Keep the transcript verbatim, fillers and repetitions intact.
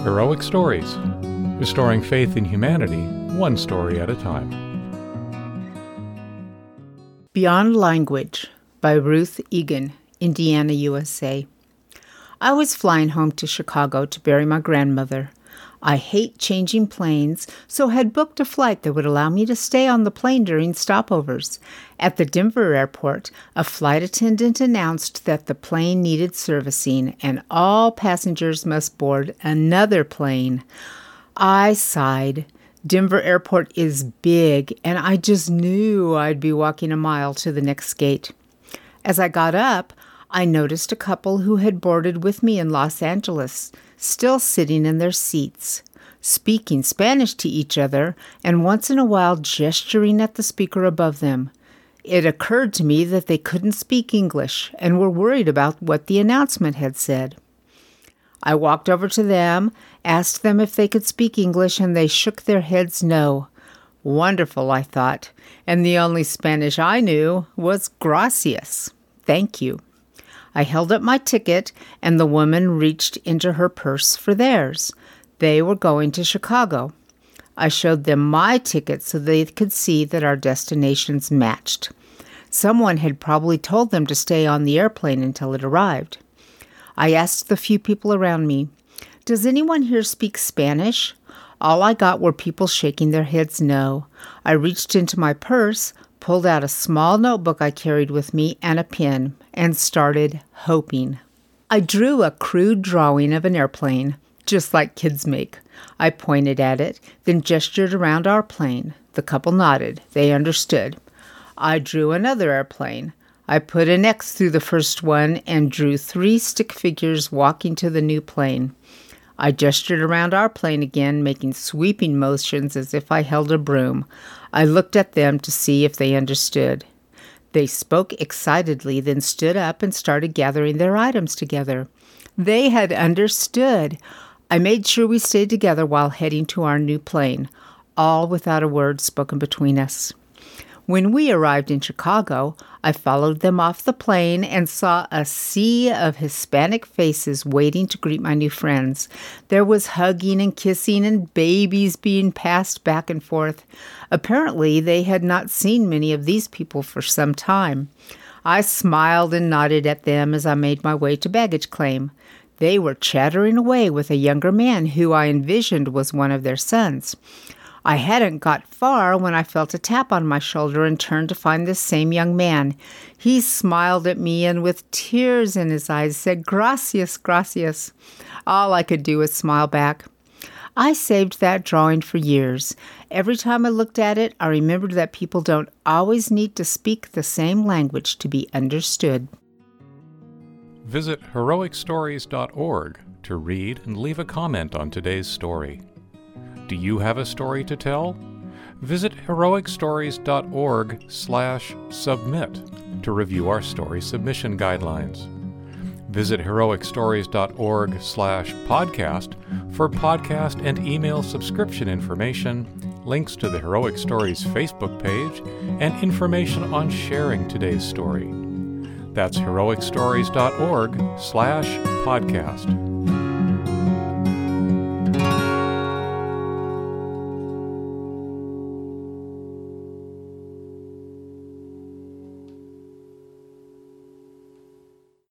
Heroic Stories, restoring faith in humanity, one story at a time. Beyond Language by Ruth Egan, Indiana, U S A. I was flying home to Chicago to bury my grandmother. I hate changing planes, so had booked a flight that would allow me to stay on the plane during stopovers. At the Denver airport, a flight attendant announced that the plane needed servicing and all passengers must board another plane. I sighed. Denver airport is big, and I just knew I'd be walking a mile to the next gate. As I got up, I noticed a couple who had boarded with me in Los Angeles, still sitting in their seats, speaking Spanish to each other, and once in a while gesturing at the speaker above them. It occurred to me that they couldn't speak English and were worried about what the announcement had said. I walked over to them, asked them if they could speak English, and they shook their heads no. Wonderful, I thought, and the only Spanish I knew was gracias, thank you. I held up my ticket, and the woman reached into her purse for theirs. They were going to Chicago. I showed them my ticket so they could see that our destinations matched. Someone had probably told them to stay on the airplane until it arrived. I asked the few people around me, "Does anyone here speak Spanish?" All I got were people shaking their heads no. I reached into my purse, pulled out a small notebook I carried with me and a pen, and started hoping. I drew a crude drawing of an airplane, just like kids make. I pointed at it, then gestured around our plane. The couple nodded. They understood. I drew another airplane. I put an X through the first one and drew three stick figures walking to the new plane. I gestured around our plane again, making sweeping motions as if I held a broom. I looked at them to see if they understood. They spoke excitedly, then stood up and started gathering their items together. They had understood. I made sure we stayed together while heading to our new plane, all without a word spoken between us. When we arrived in Chicago, I followed them off the plane and saw a sea of Hispanic faces waiting to greet my new friends. There was hugging and kissing and babies being passed back and forth. Apparently, they had not seen many of these people for some time. I smiled and nodded at them as I made my way to baggage claim. They were chattering away with a younger man who I envisioned was one of their sons. I hadn't got far when I felt a tap on my shoulder and turned to find this same young man. He smiled at me and with tears in his eyes said, "Gracias, gracias." All I could do was smile back. I saved that drawing for years. Every time I looked at it, I remembered that people don't always need to speak the same language to be understood. Visit heroic stories dot org to read and leave a comment on today's story. Do you have a story to tell? Visit heroic stories dot org slash submit to review our story submission guidelines. Visit heroic stories dot org slash podcast for podcast and email subscription information, links to the Heroic Stories Facebook page, and information on sharing today's story. That's heroic stories dot org slash podcast.